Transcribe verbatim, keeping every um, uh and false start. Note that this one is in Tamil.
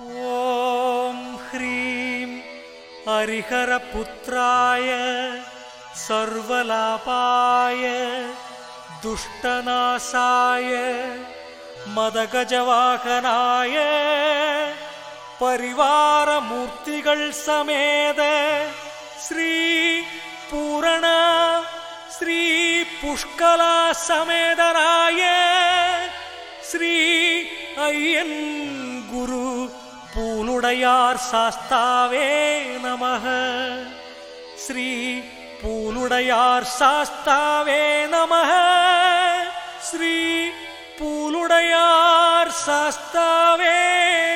ஓம் ஹ்ரீம் ஹரிஹரபுத்ராய சர்வலாபாய துஷ்டநாசாய மதகஜவாகனாய பரிவாரமூர்த்திகள் சமேத ஸ்ரீ பூரண ஸ்ரீ புஷ்கலா சமேதராய ஸ்ரீ ஐயன் குரு பூலுடையார் சாஸ்தாவே நமஹ. ஸ்ரீ பூலுடையார் சாஸ்தாவே நமஹ. ஸ்ரீ பூலுடையார் சாஸ்தாவே